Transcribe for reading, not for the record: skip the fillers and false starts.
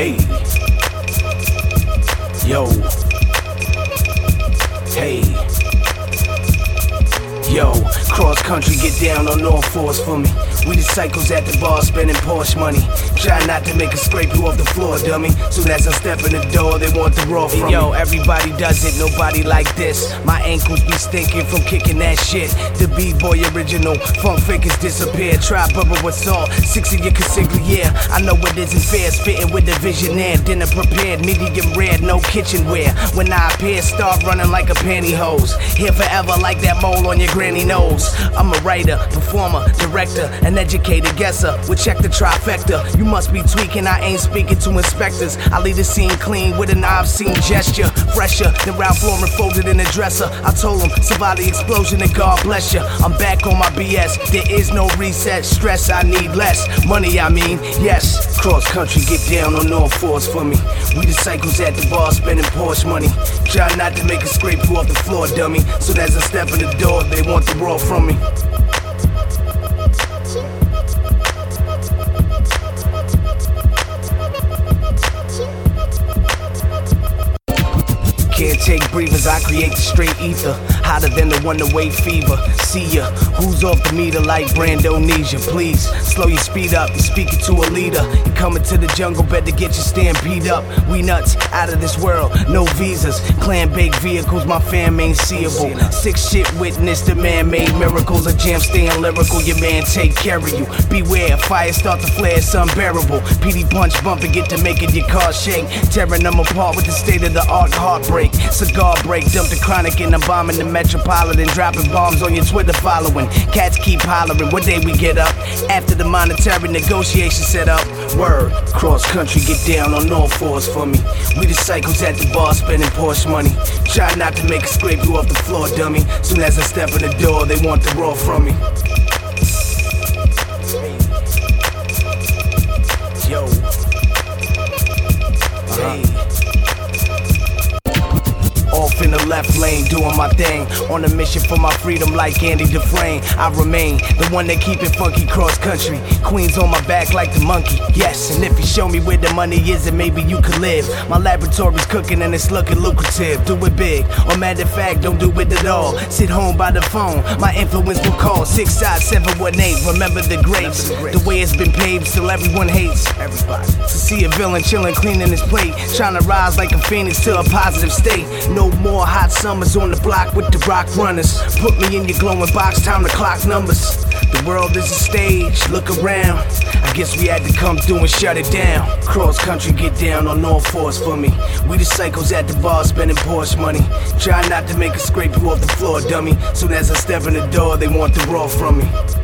Hey, yo, hey, yo, cross country, get down on all fours for me. We the cycles at the bar spending Porsche money. Try not to make a scrape you off the floor, dummy. Soon as I step in the door, they want the raw from me. Yo, everybody does it, nobody like this. My ankles be stinking from kicking that shit. The B-boy original, funk fakers disappear. Try bubble with salt, 6 of your consigliere. I know it isn't fair, spitting with the visionaire. Dinner prepared, medium rare, no kitchenware. When I appear, start running like a pantyhose. Here forever like that mole on your granny nose. I'm a writer, performer, director, an educated guesser. We'll check the trifecta. You must be tweaking, I ain't speaking to inspectors. I leave the scene clean with an obscene gesture. Fresher than Ralph Lauren folded in a dresser. I told him, survive the explosion and God bless you. I'm back on my BS, there is no reset. Stress, I need less. Money, I mean, yes. Cross country, get down on all fours for me. We the cycles at the bar spending Porsche money. Try not to make a scrape you off the floor, dummy. So as I step in the door, they want the raw from me. Can't take breathers, I create the straight ether. Hotter than the one-away fever. See ya, who's off the meter like Brandonesia? Please, slow your speed up, you're speaking to a leader. You're coming to the jungle, better get your stampede up. We nuts, out of this world, no visas. Clan-baked vehicles, my fam ain't seeable. Sick shit witness the man-made miracles. A jam staying lyrical, your man take care of you. Beware, fire start to flare, it's unbearable. PD punch bumping, get to making your car shake. Tearing them apart with the state-of-the-art heartbreak. Cigar break, dump the chronic and I'm bombing the metropolitan. Dropping bombs on your Twitter following. Cats keep hollering, what day we get up? After the monetary negotiation set up. Word, cross country, get down on all fours for me. We the cycles at the bar spending Porsche money. Try not to make a scrape you off the floor, dummy. Soon as I step in the door, they want the raw from me. Yo. Hey. Off in the left lane, doing my thing. On a mission for my freedom like Andy Dufresne. I remain the one that keep it funky cross country. Queens on my back like the monkey. Yes, and if you show me where the money is, then maybe you could live. My laboratory's cooking and it's looking lucrative. Do it big, or matter of fact, don't do it at all. Sit home by the phone, my influence will call 65718. Remember the grapes, the way it's been paved, still everyone hates everybody. To see a villain chilling, cleaning his plate, trying to rise like a phoenix to a positive state. No more hot summers on the block with the rock runners. Put me in your glowing box, time to clock numbers. The world is a stage, look around. I guess we had to come through and shut it down. Cross country, get down on all fours for me. We the cycles at the bar spending Porsche money. Try not to make a scrape you off the floor, dummy. Soon as I step in the door, they want the raw from me.